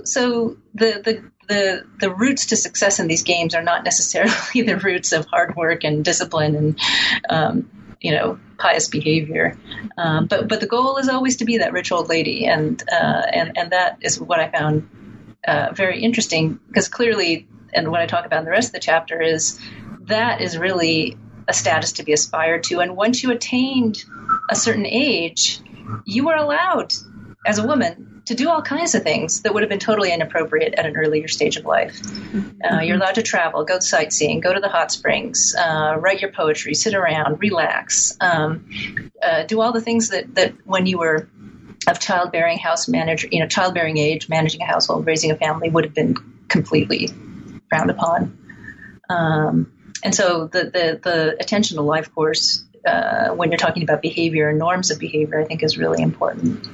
the roots to success in these games are not necessarily the roots of hard work and discipline and, pious behavior. But the goal is always to be that rich old lady. And that is what I found very interesting, because clearly, and what I talk about in the rest of the chapter is that is really a status to be aspired to. And once you attained a certain age, you were allowed as a woman to do all kinds of things that would have been totally inappropriate at an earlier stage of life. You're allowed to travel, go sightseeing, go to the hot springs, write your poetry, sit around, relax, do all the things that when you were of childbearing age, managing a household, raising a family would have been completely frowned upon. And so the attention to life course, when you're talking about behavior and norms of behavior, I think is really important.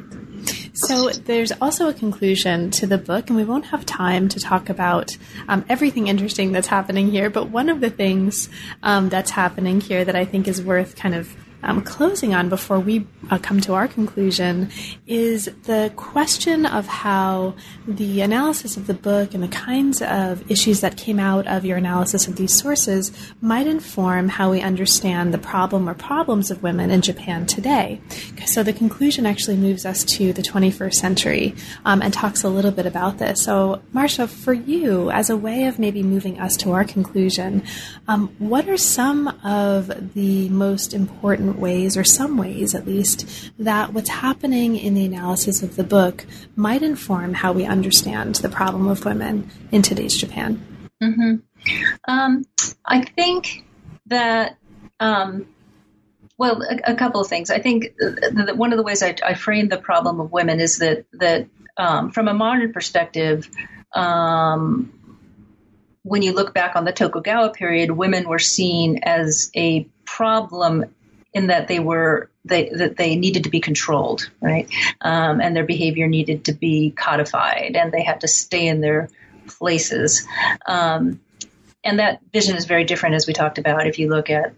So there's also a conclusion to the book, and we won't have time to talk about everything interesting that's happening here, but one of the things that's happening here that I think is worth kind of closing on before we come to our conclusion is the question of how the analysis of the book and the kinds of issues that came out of your analysis of these sources might inform how we understand the problem or problems of women in Japan today. So the conclusion actually moves us to the 21st century and talks a little bit about this. So Marcia, for you, as a way of maybe moving us to our conclusion, what are some of the most important ways, or some ways at least, that what's happening in the analysis of the book might inform how we understand the problem of women in today's Japan? Mm-hmm. I think that, a couple of things. I think that one of the ways I frame the problem of women is that from a modern perspective, when you look back on the Tokugawa period, women were seen as a problem in that they needed to be controlled, right? And their behavior needed to be codified, and they had to stay in their places. And that vision is very different, as we talked about, if you look at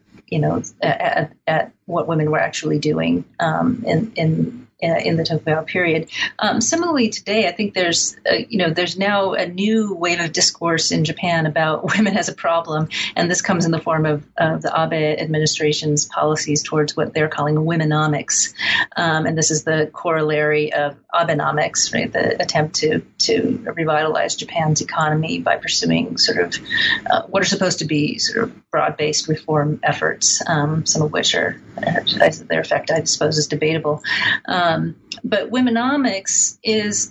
what women were actually doing in the Tokugawa period. Similarly, today, I think there's now a new wave of discourse in Japan about women as a problem, and this comes in the form of the Abe administration's policies towards what they're calling womenomics, and this is the corollary of Abenomics, right? The attempt to revitalize Japan's economy by pursuing sort of what are supposed to be sort of broad-based reform efforts, some of which are their effect, I suppose, is debatable. But womenomics is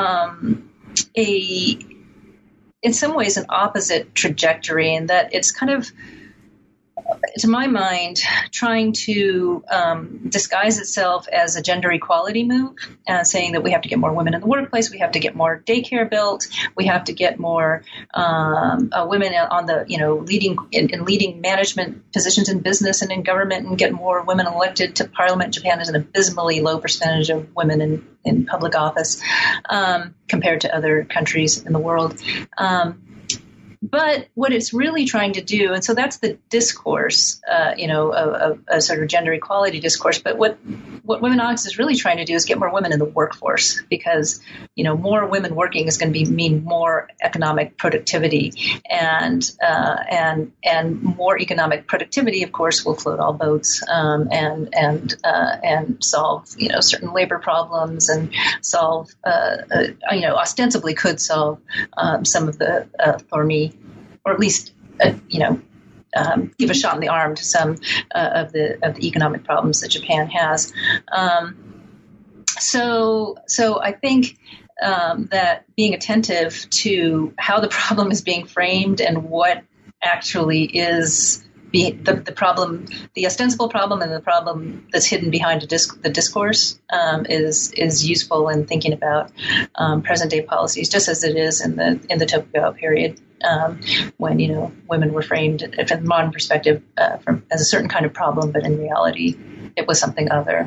in some ways an opposite trajectory, in that it's kind of, to my mind, trying to disguise itself as a gender equality move, saying that we have to get more women in the workplace, we have to get more daycare built, we have to get more women on the leading management positions in business and in government, and get more women elected to parliament. Japan has an abysmally low percentage of women in public office compared to other countries in the world. But what it's really trying to do, and so that's the discourse, of a sort of gender equality discourse. But what Womenomics is really trying to do is get more women in the workforce, because, more women working is going to mean more economic productivity, and more economic productivity, of course, will float all boats, and solve, certain labor problems, and solve, ostensibly could solve some of the thorny, or at least, give a shot in the arm to some of the economic problems that Japan has. So I think that being attentive to how the problem is being framed and what actually is the problem, the ostensible problem, and the problem that's hidden behind the discourse is useful in thinking about present day policies, just as it is in the Tokugawa period. when women were framed from the modern perspective as a certain kind of problem, but in reality, it was something other.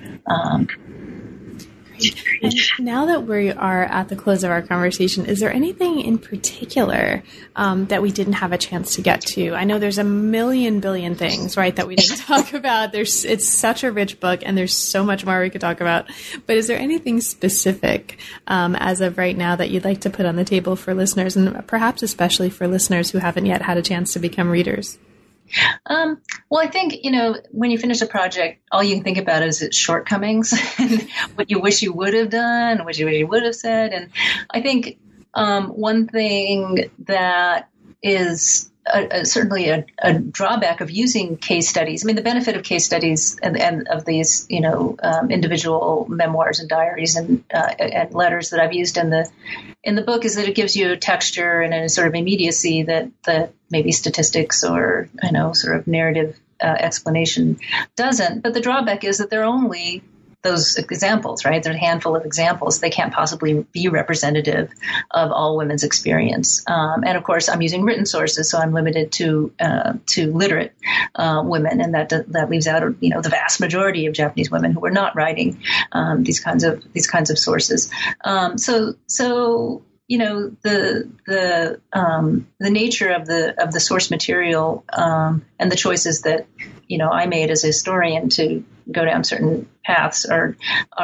And now that we are at the close of our conversation, is there anything in particular that we didn't have a chance to get to? I know there's a billion things, right, that we didn't talk about. It's such a rich book, and there's so much more we could talk about. But is there anything specific as of right now that you'd like to put on the table for listeners, and perhaps especially for listeners who haven't yet had a chance to become readers? Well, I think, when you finish a project, all you can think about is its shortcomings and what you wish you would have done, what you wish you would have said. And I think one thing that is certainly a drawback of using case studies. I mean, the benefit of case studies and of these, individual memoirs and diaries and letters that I've used in the book is that it gives you texture and a sort of immediacy that maybe statistics or sort of narrative explanation doesn't. But the drawback is that they're only those examples, right? There's a handful of examples. They can't possibly be representative of all women's experience. And of course, I'm using written sources, so I'm limited to literate women, and that leaves out, the vast majority of Japanese women who are not writing these kinds of sources. So the nature of the source material and the choices that I made as a historian to go down certain paths are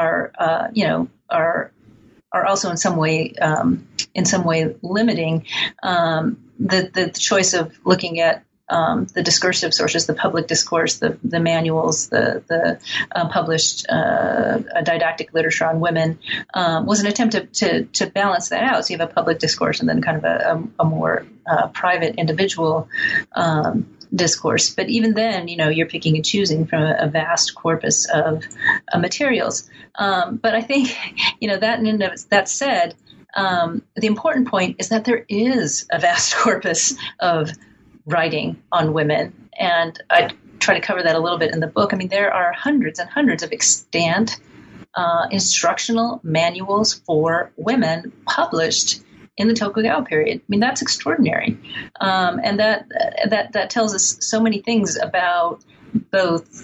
also in some way limiting. The choice of looking at the discursive sources, the public discourse, the manuals, the published didactic literature on women was an attempt to balance that out. So you have a public discourse and then kind of a more private individual discourse. But even then, you're picking and choosing from a vast corpus of materials. But I think, that said, the important point is that there is a vast corpus of writing on women. And I try to cover that a little bit in the book. I mean, there are hundreds and hundreds of extant instructional manuals for women published in the Tokugawa period. I mean, that's extraordinary. And that tells us so many things about both,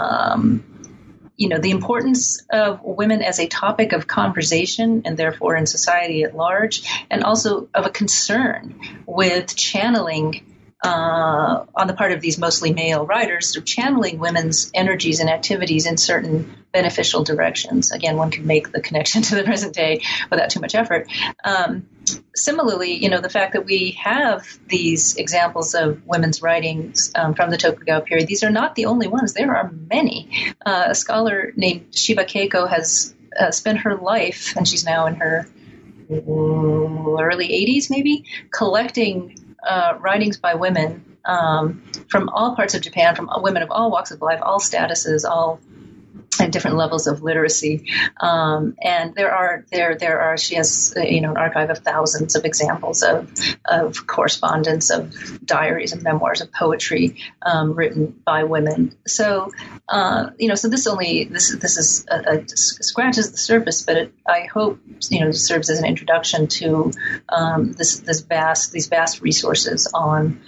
the importance of women as a topic of conversation and therefore in society at large, and also of a concern with channeling on the part of these mostly male writers, so channeling women's energies and activities in certain beneficial directions. Again, one can make the connection to the present day without too much effort. Similarly, the fact that we have these examples of women's writings from the Tokugawa period, these are not the only ones. There are many. A scholar named Shiba Keiko has spent her life, and she's now in her early 80s maybe, collecting writings by women from all parts of Japan, from women of all walks of life, all statuses, all at different levels of literacy. And there are, she has, an archive of thousands of examples of correspondence, of diaries and memoirs, of poetry, written by women. So, so this is scratches the surface, but I hope, serves as an introduction to, these vast resources on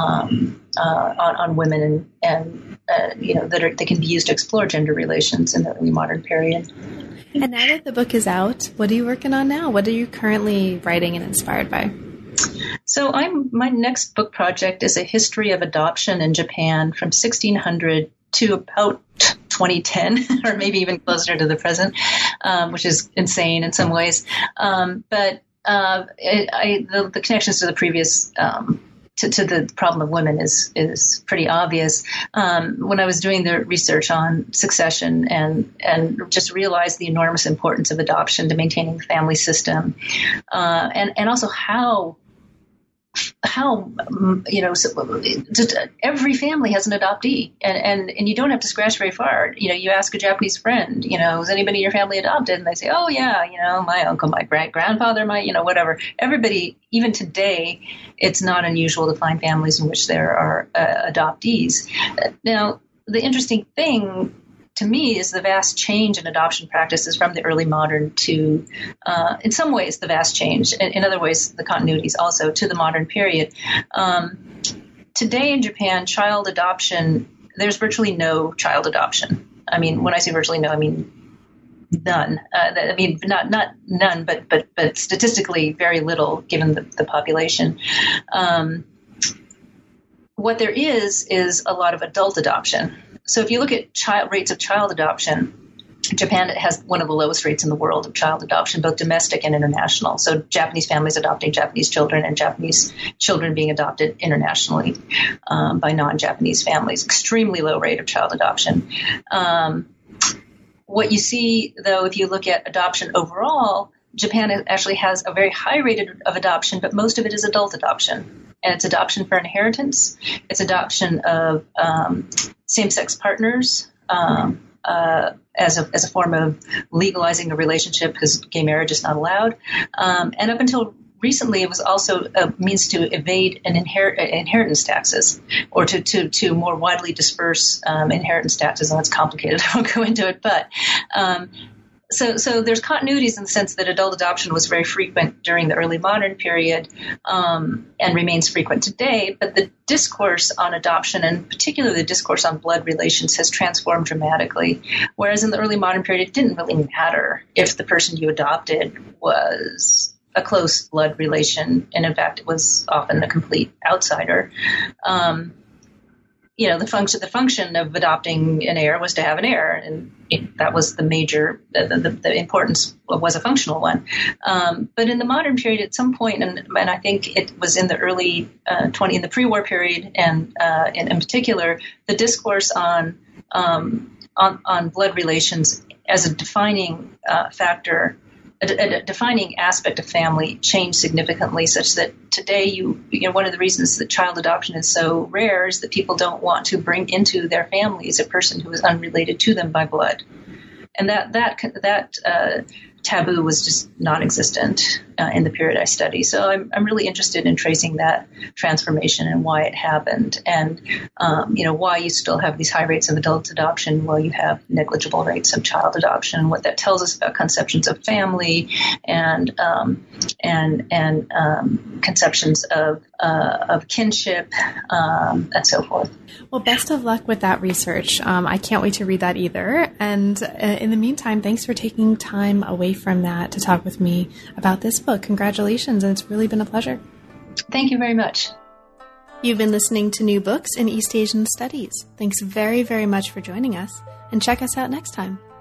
women and that can be used to explore gender relations in the early modern period. And now that the book is out, what are you working on now? What are you currently writing and inspired by? So my next book project is a history of adoption in Japan from 1600 to about 2010, or maybe even closer to the present, which is insane in some ways. But the connections to the previous to the problem of women is pretty obvious. When I was doing the research on succession and just realized the enormous importance of adoption to maintaining the family system, and also how just every family has an adoptee, and you don't have to scratch very far. You ask a Japanese friend, is anybody in your family adopted? And they say, oh yeah, my uncle, my grandfather, my, whatever. Everybody, even today, it's not unusual to find families in which there are adoptees. Now, the interesting thing to me, is the vast change in adoption practices from the early modern to, in some ways, the vast change. In other ways, the continuities also to the modern period. Today in Japan, child adoption, there's virtually no child adoption. I mean, when I say virtually no, I mean none. I mean, not none, but statistically very little given the population. What there is a lot of adult adoption. So if you look at rates of child adoption, Japan has one of the lowest rates in the world of child adoption, both domestic and international. So Japanese families adopting Japanese children and Japanese children being adopted internationally by non-Japanese families. Extremely low rate of child adoption. What you see, though, if you look at adoption overall, Japan actually has a very high rate of adoption, but most of it is adult adoption. And it's adoption for inheritance. It's adoption of same-sex partners as a form of legalizing a relationship because gay marriage is not allowed. And up until recently, it was also a means to evade inheritance taxes or to more widely disperse inheritance taxes. And it's complicated. I won't go into it, but So there's continuities in the sense that adult adoption was very frequent during the early modern period and remains frequent today. But the discourse on adoption, and particularly the discourse on blood relations, has transformed dramatically. Whereas in the early modern period, it didn't really matter if the person you adopted was a close blood relation, and in fact, it was often a complete outsider. The function of adopting an heir was to have an heir, and that was the major, the importance was a functional one. But in the modern period, at some point, and I think it was in the early in the pre-war period, and in particular, the discourse on blood relations as a defining factor. A defining aspect of family changed significantly, such that today, one of the reasons that child adoption is so rare is that people don't want to bring into their families a person who is unrelated to them by blood, and that taboo was just non-existent in the period I study. So I'm really interested in tracing that transformation and why it happened, and why you still have these high rates of adult adoption while you have negligible rates of child adoption. What that tells us about conceptions of family and conceptions of kinship and so forth. Well, best of luck with that research. I can't wait to read that either. And in the meantime, thanks for taking time away from that to talk with me about this book. Congratulations, and it's really been a pleasure. Thank you very much. You've been listening to New Books in East Asian Studies. Thanks very, very much for joining us, and check us out next time.